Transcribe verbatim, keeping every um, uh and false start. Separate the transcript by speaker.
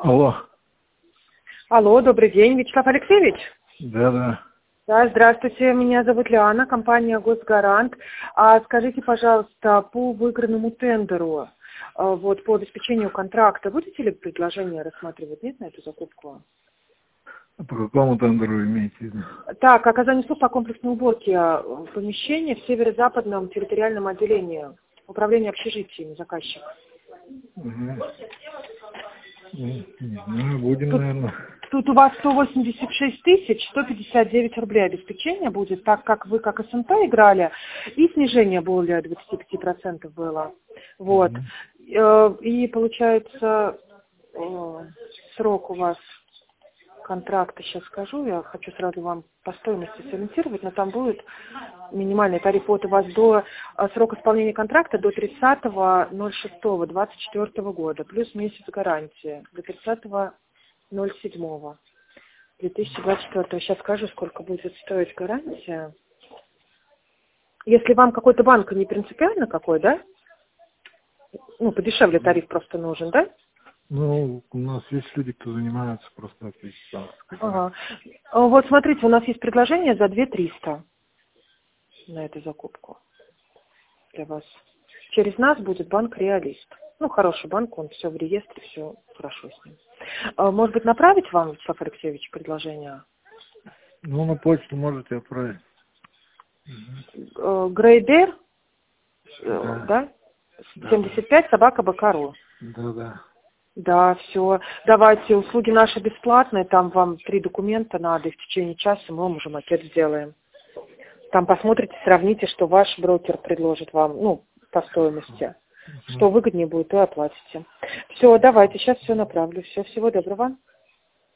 Speaker 1: Алло.
Speaker 2: Алло, добрый день, Вячеслав Алексеевич?
Speaker 1: Да, да.
Speaker 2: Да, здравствуйте, меня зовут Лиана, компания «Госгарант». А скажите, пожалуйста, по выигранному тендеру, а, вот, по обеспечению контракта, будете ли предложение рассматривать, нет, на эту закупку?
Speaker 1: А по какому тендеру вы имеете в виду?
Speaker 2: Так, оказание услуг по комплексной уборке помещения в северо-западном территориальном отделении управления общежитиями, заказчик.
Speaker 1: Угу. Ну, не знаю, будем,
Speaker 2: Тут,
Speaker 1: наверное.
Speaker 2: тут у вас сто восемьдесят шесть тысяч сто пятьдесят девять рублей обеспечения будет, так как вы как СМТ играли, и снижение более двадцати пяти процентов было. Вот.
Speaker 1: Угу.
Speaker 2: И получается, срок у вас контракта, сейчас скажу, я хочу сразу вам по стоимости сориентировать, но там будет минимальный тариф от вас до срока исполнения контракта до тридцатого ноль шестого двадцать четвёртого года, плюс месяц гарантии до тридцатого ноль седьмого две тысячи двадцать четвёртого. Сейчас скажу, сколько будет стоить гарантия. Если вам какой-то банк не принципиально какой, да? Ну, подешевле тариф просто нужен, да?
Speaker 1: Ну, у нас есть люди, кто занимается просто отлично.
Speaker 2: Ага. Вот смотрите, у нас есть предложение за две тысячи триста на эту закупку для вас. Через нас будет банк «Реалист». Ну, хороший банк, он все в реестре, все хорошо с ним. Может быть, направить вам, Вячеслав Алексеевич, предложение?
Speaker 1: Ну, на почту можете отправить.
Speaker 2: Грейдер,
Speaker 1: Да.
Speaker 2: да? семьдесят пять собака бк.ру.
Speaker 1: Да, да.
Speaker 2: Да, все. Давайте, услуги наши бесплатные, там вам три документа надо, и в течение часа мы вам уже макет сделаем. Там посмотрите, сравните, что ваш брокер предложит вам, ну, по стоимости. Что выгоднее будет, то и оплатите. Все, давайте, сейчас все направлю. Все, всего доброго.